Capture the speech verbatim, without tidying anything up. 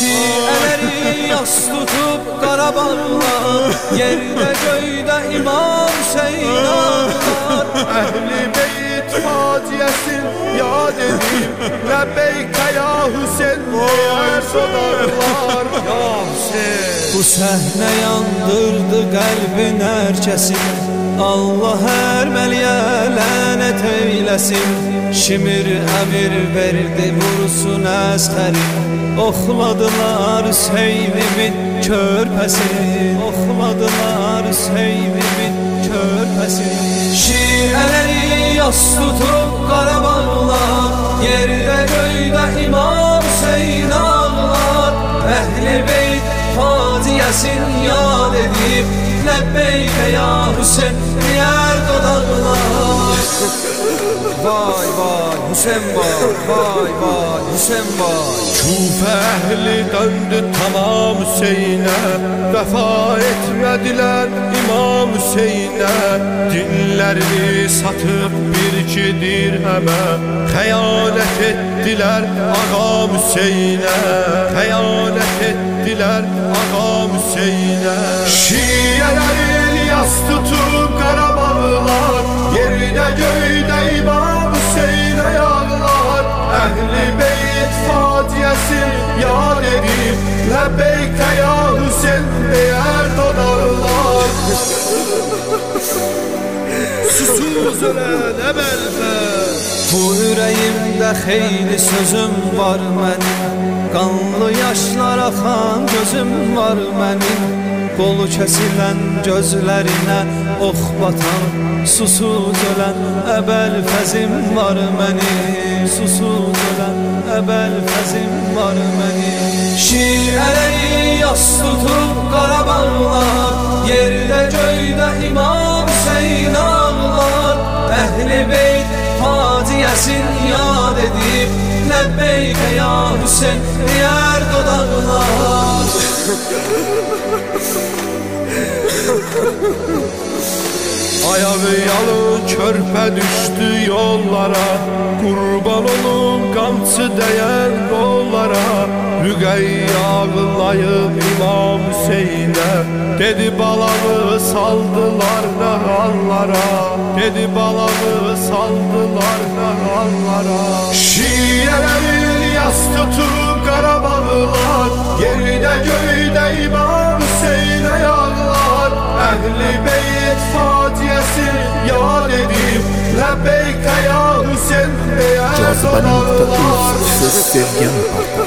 Şiələri yas tutub Qarabağlar, yerdə göydə İmam Hüseyin ağlar. Əhl-i Beyt faciəsin yad edib, Ləbbeykə ya Hüseyin deyər sodarlar. Ya Hüseyin, bu səhnə yandırdı qəlbin hər kəsin, Allah hər məliyə lənət eyləsin. Şimir əmir verdi vursun əskərin, oxladılar Hüseynimin körpəsin, oxladılar Hüseynimin körpəsin. Şiələri yas tutub Qarabağlar, yerdə göydə İmam Hüseyin ağlar. Əhl-i Beyt faciəsin yad edib, Ləbbeykə ya Hüseyin deyər dodaqlar. Vay vay Hüseyin vay, vay vay Hüseyin vay. Küfə əhli döndü tamam Hüseyinə, vəfa etmədilər İmam Hüseyinə. Dinlərini satıb bir-iki dirhəmə, xəyanət etdilər Ağam Hüseyinə, xəyanət etdilər Ağam Hüseyinə. Şiələri yas tutub Qarabağlar, yerdə göydə İmam Hüseynə yağlar. Əhl-i Beyt faciəsin yad edib, Ləbbeykə ya Hüseyin deyər dodaqlar. Susuz ölən əbəlfər, bu ürəyimdə xeyli sözüm var mənim, qanlı yaşlar axan gözüm var mənim. Qolu kəsilən gözlərinə ox batan, susuz ölən əbəlfəzim var mənim, susuz ölən əbəlfəzim var mənim. Şiələri yas tutub Qarabağlar, yerdə göydə İmam Hüseyin ağlar. Əhl-i Beyt faciəsin yad edib, Ləbbeykə ya Hüseyin deyər dodaqlar. Ayağı yalı körpə düşdü yollara, qurban olum qamçı dəyər qollara. Rüqəyyə ağlayıb İmam Hüseyinə, dedi balamı saldılar nə hallara, dedi balamı saldılar nə hallara. Şiələri yas tutub Qarabağlar, yerdə göydə İmam Hüseynə yağlar. Əhl-i Beyt faciəsin yad edib, Ləbbeykə ya Hüseyin deyər dodaqlar. Söz sevgən partar.